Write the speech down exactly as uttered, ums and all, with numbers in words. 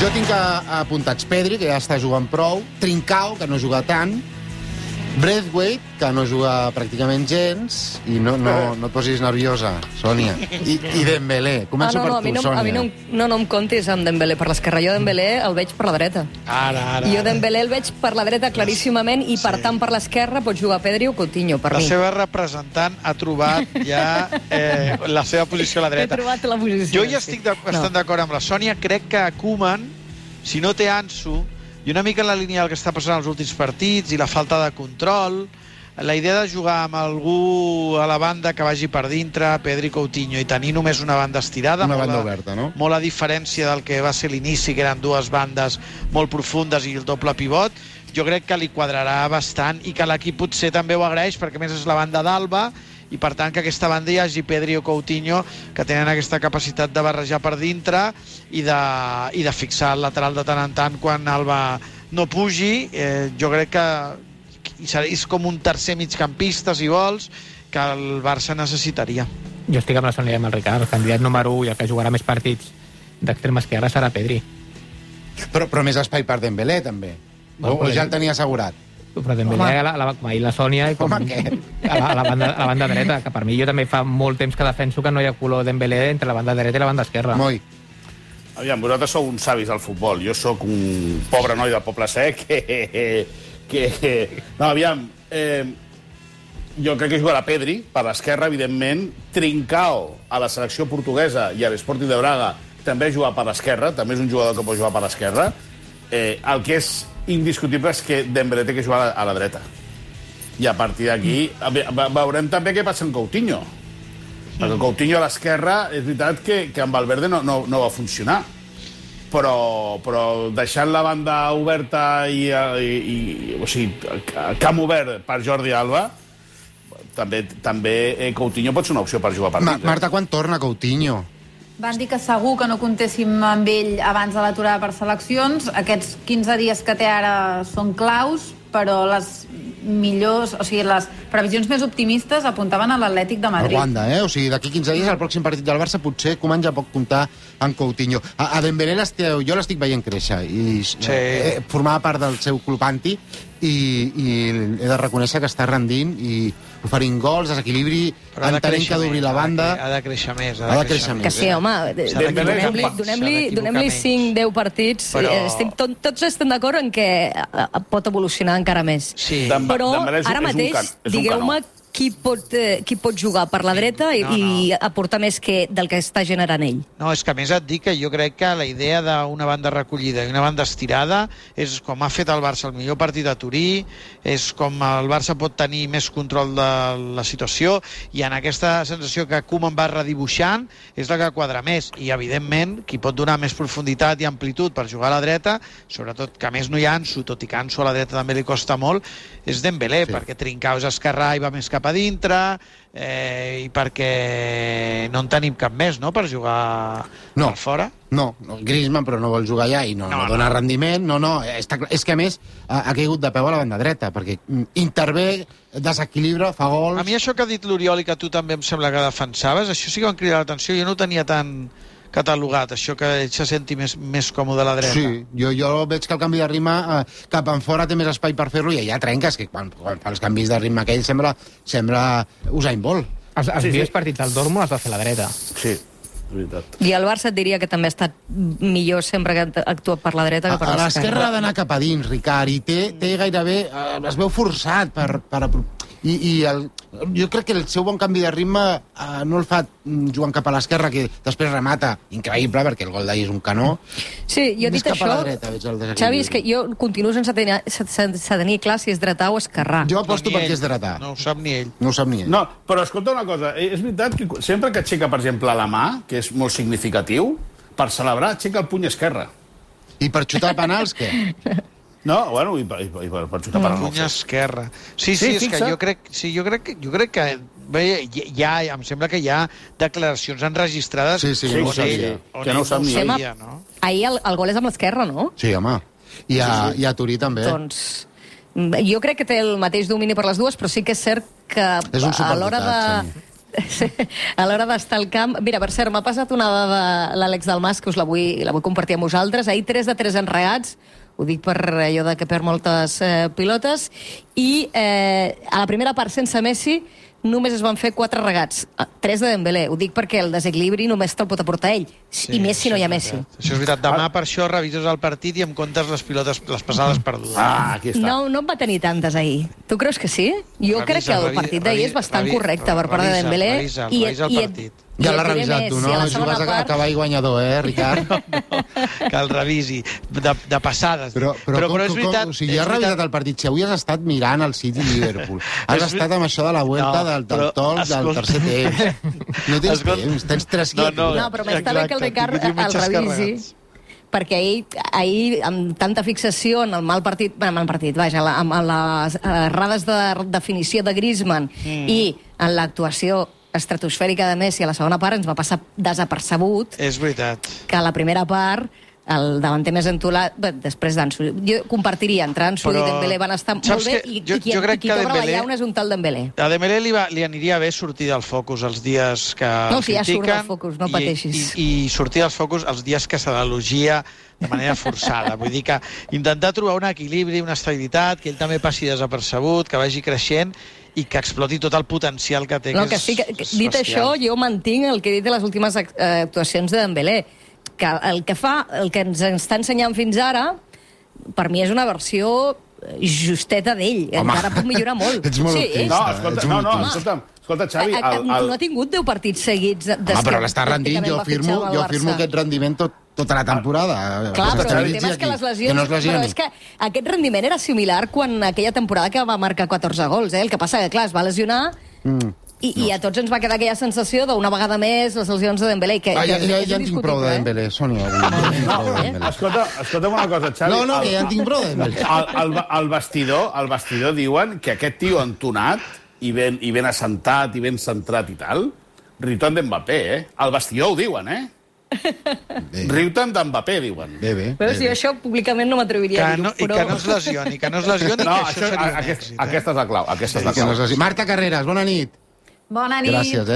Jo tinc apuntats Pedri, que ja està jugant prou, Trincao, que no juga tant, Braithwaite, que no juga pràcticament gens, i no, no, no et posis nerviosa, Sònia. I, i Dembélé. Començo ah, no, no, per tu, no, Sònia. A mi no, no, no em comptis amb Dembélé per l'esquerra. Jo Dembélé el veig per la dreta. Ara, ara. Jo Dembélé el veig per la dreta claríssimament i, per sí. tant, per l'esquerra pot jugar Pedri o Coutinho, per la mi. La seva representant ha trobat ja eh, la seva posició a la dreta. He trobat la posició. Jo ja estic de, bastant no. d'acord amb la Sònia. Crec que Koeman, si no té Ansu, i una mica en la línia del que està passant als últims partits i la falta de control, la idea de jugar amb algú a la banda que vagi per dintre, Pedri, Coutinho, i tenir només una banda estirada, una banda molt, oberta, no? Molt a diferència del que va ser l'inici, que eren dues bandes molt profundes i el doble pivot, jo crec que li quadrarà bastant i que l'equip potser també ho agraeix, perquè més és la banda d'Alba, i per tant que aquesta banda hi hagi Pedri o Coutinho que tenen aquesta capacitat de barrejar per dintre i de, i de fixar el lateral de tant en tant quan Alba no pugi. Eh, jo crec que és com un tercer migcampista, si vols, que el Barça necessitaria. Jo estic amb la Sònia i amb el Ricard. El candidat número u i el que jugarà més partits d'extrema esquerra serà Pedri. Però, però més espai per Dembélé, també. O, o ja el tenia assegurat? Però Dembélé, la, la, com ahir la Sònia, i com, Home, què? A, la, a, la banda, a la banda dreta, que per mi jo també fa molt temps que defenso que no hi ha color Dembélé entre la banda dreta i la banda esquerra. Moi. Aviam, vosaltres sou uns savis al futbol. Jo sóc un pobre noi del Poble Sec que... que... No, aviam, eh, jo crec que jugarà Pedri per l'esquerra, evidentment. Trincao a la selecció portuguesa i a l'Sporting de Braga també juga per l'esquerra, també és un jugador que pot jugar per l'esquerra. Eh, el que és indiscutible és que Dembélé té que jugar a la, a la dreta. I a partir d'aquí veurem també què passa amb Coutinho. Perquè Coutinho a l'esquerra és veritat que, que amb Valverde no, no, no va funcionar. Però, però deixant la banda oberta i, i, i o sigui, camp obert per Jordi Alba, també, també Coutinho pot ser una opció per jugar per Ma dintre. Marta, quan torna Coutinho? Van dir que segur que no comptéssim amb ell abans de l'aturada per seleccions. Aquests quinze dies que té ara són claus, però les millors, o sigui, les previsions més optimistes apuntaven a l'Atlètic de Madrid. El Wanda, eh? O sigui, d'aquí quinze dies, al pròxim partit del Barça, potser Koeman ja pot comptar amb Coutinho. A, a Dembélé jo l'estic veient créixer, i sí. eh, formava part del seu club anti, i, i he de reconèixer que està rendint i oferint gols, desequilibri, entenent que ha d'obrir la banda. Ha de créixer més. Ha de créixer més. Que sí, home, donem-li donem-li donem-li cinc deu partits. Però... Estem, tot, tots estem d'acord en que pot evolucionar encara més. Sí. Però ara mateix, digueu-me qui pot, eh, qui pot jugar per la dreta i, no, no. i aportar més que del que està generant ell. No, és que a més et dic que jo crec que la idea d'una banda recollida i una banda estirada és com ha fet el Barça el millor partit a Turí, és com el Barça pot tenir més control de la situació, i en aquesta sensació que Koeman va redibuixant és la que quadra més, i evidentment qui pot donar més profunditat i amplitud per jugar a la dreta, sobretot que a més no hi ha Ansu, tot i que Ansu a la dreta també li costa molt, és Dembélé, sí. Perquè Trincao és esquerrà i va més cap a dintre, eh, i perquè no en tenim cap més, no?, per jugar no, per fora. No, no, Griezmann, però no vol jugar allà i no, no, no dona no. rendiment. No, no, està clar. És que a més ha, ha caigut de peu a la banda dreta, perquè intervé, desequilibra, fa gols... A mi això que ha dit l'Oriol i que tu també em sembla que defensaves, això sí que em crida l'atenció, jo no ho tenia tan catalogat, això que ell se senti més, més còmode a la dreta. Sí, jo, jo veig que el canvi de ritme eh, cap enfora té més espai per fer-lo, i allà trenques, que quan, quan fa els canvis de ritme aquell sembla, sembla Usain Bolt. Els, els sí, millors sí. partits del Dortmund els va fer a la dreta. Sí, veritat. I el Barça et diria que també ha estat millor sempre que ha actuat per la dreta que per l'esquerra. A l'esquerra ha d'anar cap a dins, Ricard, i té, té gairebé... Eh, es veu forçat per... per I, i el, jo crec que el seu bon canvi de ritme eh, no el fa jugant cap a l'esquerra, que després remata increïble, perquè el gol d'ahir és un canó. Sí, jo he dit això, dreta, Xavi, és que jo continuo sense tenir, sense tenir clar si és dretà o esquerrà. Jo aposto no, perquè és dretà. No ho sap ni ell. No ho sap ni ell. No, però escolta una cosa, és veritat que sempre que aixeca, per exemple, la mà, que és molt significatiu, per celebrar aixeca el puny esquerre. I per xutar penals, què? No, bueno, i per, i per, per xutar per puny esquerra. Sí, sí, sí, és que jo crec, sí, jo crec, jo crec que bé, ja, em sembla que hi ha declaracions enregistrades. Sí, sí, sí, no ho sabia. Que no ho sap ni ell. No? Ahir el, el gol és amb l'esquerra, no? Sí, home. I a, sí, sí. I a Turí també. Doncs jo crec que té el mateix domini per les dues, però sí que és cert que a l'hora de... a l'hora d'estar al camp... Mira, per cert, m'ha passat una dada l'Àlex Dalmas, que us la vull, la vull compartir amb vosaltres. Ahir tres de tres enregats, ho dic per allò de que perd moltes eh, pilotes, i eh, a la primera part sense Messi només es van fer quatre regats, tres de Dembélé. Ho dic perquè el desequilibri només te'l pot aportar ell, sí, i més si no hi ha Messi. Això és veritat. Demà, per això, revises el partit i em comptes les pilotes, les passades perdudes. Ah, aquí està. No, no en va tenir tantes ahir. Tu creus que sí? Jo revisa, crec que el partit d'ahir és bastant revisa, correcte per part de Dembélé. Revisa, revisa, revisa el partit. Ja l'ha revisat tu, no? Jugues a acabar i guanyador, eh, Ricard? No, no, que el revisi, de, de passades. Però, però, però, com, però és veritat... Com, o sigui, ja has revisat el partit. Si avui has estat mirant el City i Liverpool, has és... estat amb això de la vuelta no, del, del tol, del tercer temps. No tens escolta... temps, tens tres quiets. No, no, no, però m'està bé que el Ricard el revisi. Perquè ahir, ahir, amb tanta fixació en el mal partit, bueno, mal partit, vaja, amb les errades de definició de Griezmann mm. i en l'actuació estratosfèrica de Messi a la segona part ens va passar desapercebut. És veritat. Que a la primera part el davanter més entolat, bé, després d'Ansu, jo compartiria, entre Ansu Però... i Dembélé van estar molt bé, i, jo, i qui, jo crec qui que cobra Dembélé... la llauna és un tal Dembélé. A Dembélé li, va, li aniria bé sortir del focus els dies que no, si critiquen. ja surt del focus, no pateixis. I, i, i sortir dels focus els dies que se l'elogia de manera forçada. Vull dir que intentar trobar un equilibri, una estabilitat, que ell també passi desapercebut, que vagi creixent i que exploti tot el potencial que té. No, que que sí, que, és, dit bestial. Això, jo mantinc el que he dit de les últimes actuacions de Dembélé, que el que fa, el que ens està ensenyant fins ara, per mi és una versió justeta d'ell. Encara pot millorar molt. Ets molt sí, optimista. No, escolta, no, no, escolta'm, escolta, Xavi... El, el... No ha tingut deu partits seguits... Ah, però l'està rendint, jo firmo, jo firmo aquest rendiment tot, tota la temporada. Clar, però el tema és que les lesions... Que no es però és que aquest rendiment era similar quan aquella temporada que va marcar catorze gols, eh? El que passa que, clar, es va lesionar... Mm. I, no. I a tots ens va quedar aquella sensació d'una vegada més les lesions de Dembélé. Que, ah, ja, que ja, ja en tinc prou de Dembélé, Sònia. Ja no, eh? Escolta, escolta'm una cosa, Xavi. No, no, que ja en tinc prou de Dembélé. El, el, el, vestidor, el vestidor diuen que aquest tio entonat i ben, i ben assentat i ben centrat i tal, riu-te'n d'Mbappé, eh? El vestidor ho diuen, eh? Riu-te'n d'Mbappé, diuen. Bé, bé. Però si això públicament no m'atreviria a dir-ho. No, però... I que no es lesioni, que no es lesioni, no, que això, això seria un aquest, èxit. Aquesta és la clau, aquesta és la clau. Marta Carreras, bona nit. Bona nit. Gràcies, eh?